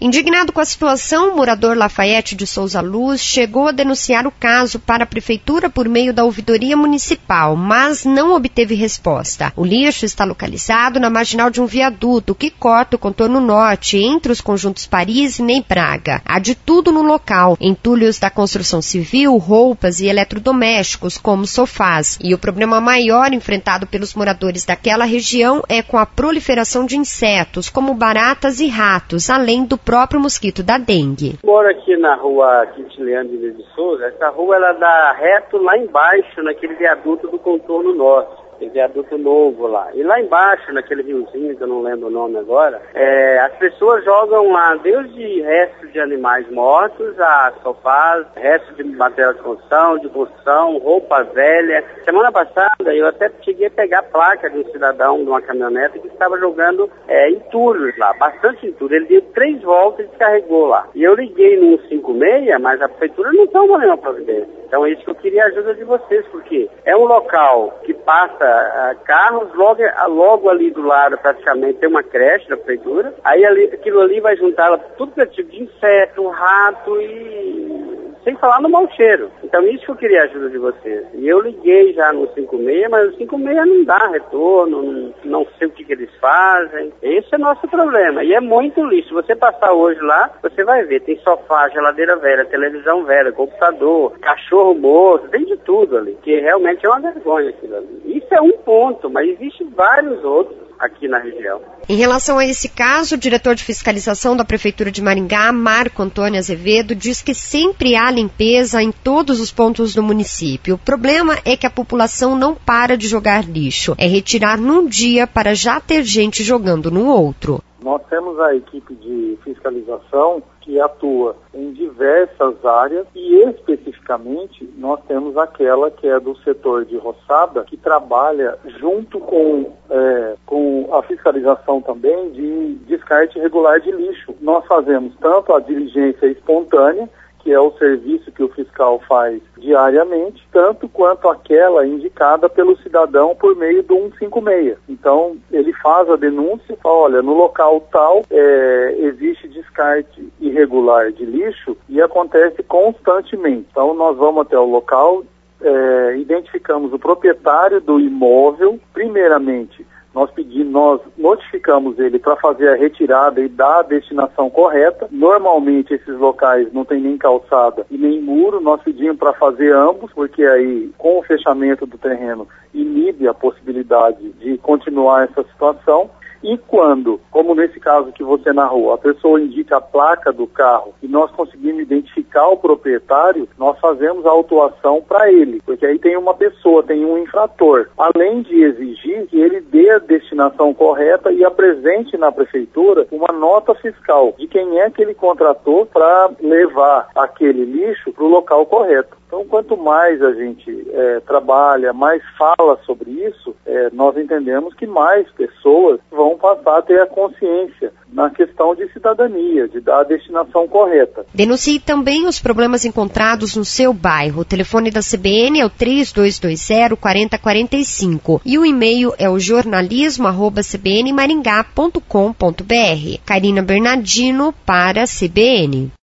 Indignado com a situação, o morador Lafayette de Souza Luz chegou a denunciar o caso para a Prefeitura por meio da ouvidoria municipal, mas não obteve resposta. O lixo está localizado na marginal de um viaduto que corta o contorno norte entre os conjuntos Paris e Ney Braga. Há de tudo no local, entulhos da construção civil, roupas e eletrodomésticos, como sofás. E o problema maior enfrentado pelos moradores daquela região é com a proliferação de insetos, como baratas e ratos, além do próprio mosquito da dengue. Moro aqui na rua Quintiliano de Souza. Essa rua ela dá reto lá embaixo, naquele viaduto do contorno norte. Tem viaduto novo lá. E lá embaixo, naquele riozinho, que eu não lembro o nome agora, as pessoas jogam lá desde restos de animais mortos a sofás, restos de material de construção, roupa velha. Semana passada eu até cheguei a pegar a placa de um cidadão de uma caminhonete que estava jogando entulhos lá, bastante entulho. Ele deu 3 voltas e descarregou lá. E eu liguei no 156, mas a prefeitura não toma nenhuma providência. Então é isso que eu queria a ajuda de vocês, porque é um local que passa carros, logo ali do lado praticamente tem uma creche da prefeitura, aí aquilo ali vai juntar tudo que é tipo de inseto, rato e sem falar no mau cheiro. Então isso que eu queria a ajuda de vocês. E eu liguei já no 56, mas o 56 não dá retorno, não sei o que eles fazem. Esse é o nosso problema. E é muito lixo. Se você passar hoje lá, você vai ver. Tem sofá, geladeira velha, televisão velha, computador, cachorro morto, tem de tudo ali. Que realmente é uma vergonha aquilo ali. Isso é um ponto, mas existem vários outros aqui na região. Em relação a esse caso, o diretor de fiscalização da Prefeitura de Maringá, Marco Antônio Azevedo, diz que sempre há limpeza em todos os pontos do município. O problema é que a população não para de jogar lixo. É retirar num dia para já ter gente jogando no outro. Nós temos a equipe de fiscalização que atua em diversas áreas e especificamente nós temos aquela que é do setor de roçada, que trabalha junto com a fiscalização também de descarte irregular de lixo. Nós fazemos tanto a diligência espontânea, que é o serviço que o fiscal faz diariamente, tanto quanto aquela indicada pelo cidadão por meio do 156. Então, ele faz a denúncia, fala, olha, no local tal existe descarte irregular de lixo e acontece constantemente. Então, nós vamos até o local, identificamos o proprietário do imóvel, primeiramente, nós notificamos ele para fazer a retirada e dar a destinação correta. Normalmente esses locais não tem nem calçada e nem muro, nós pedimos para fazer ambos, porque aí com o fechamento do terreno inibe a possibilidade de continuar essa situação. E quando, como nesse caso que você narrou, a pessoa indica a placa do carro e nós conseguimos identificar o proprietário, nós fazemos a autuação para ele, porque aí tem uma pessoa, tem um infrator, além de exigir que ele dê a destinação correta e apresente na prefeitura uma nota fiscal de quem é que ele contratou para levar aquele lixo para o local correto. Então, quanto mais a gente trabalha, mais fala sobre isso, nós entendemos que mais pessoas vão passar a ter a consciência na questão de cidadania, de dar a destinação correta. Denuncie também os problemas encontrados no seu bairro. O telefone da CBN é o 3220-4045 e o e-mail é o jornalismo@cbnmaringá.com.br. Karina Bernardino para a CBN.